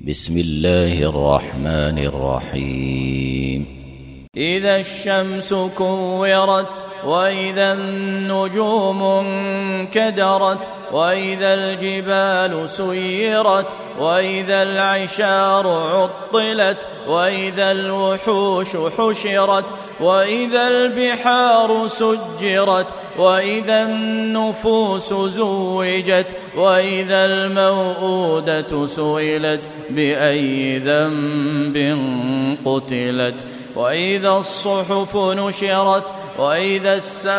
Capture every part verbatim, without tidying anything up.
بسم الله الرحمن الرحيم إذا الشمس كورت وإذا النجوم انكدرت وإذا الجبال سيرت وإذا العشار عطلت وإذا الوحوش حشرت وإذا البحار سجرت وإذا النفوس زوجت وإذا الموءودة سئلت بأي ذنب قتلت وإذا الصحف نشرت وإذا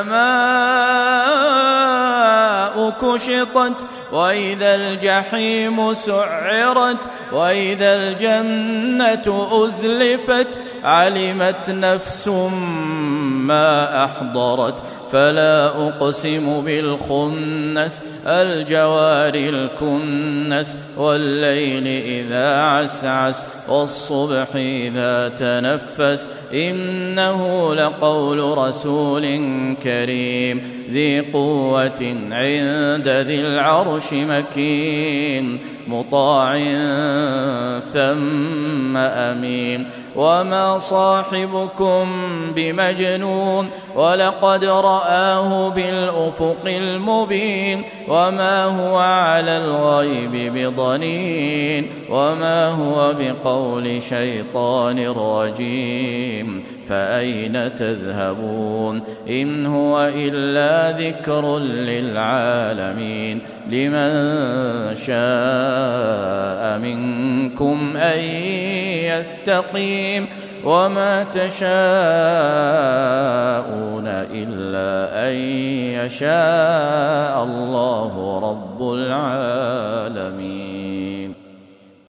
السماء كشطت وإذا الجحيم سعرت وإذا الجنة أزلفت علمت نفس ما أحضرت فلا أقسم بالخنس الجوار الكنس والليل إذا عسعس والصبح إذا تنفس إنه لقول رسول كريم ذي قوة عند ذي العرش مكين مطاع ثم أمين وما صاحبكم بمجنون ولقد رآه بالأفق المبين وما هو على الغيب بضنين وما هو بقول شيطان رجيم فأين تذهبون إن هو إلا ذكر للعالمين لمن شاء منكم أن يستقيم وما تشاءون إلا أن يشاء الله رب العالمين.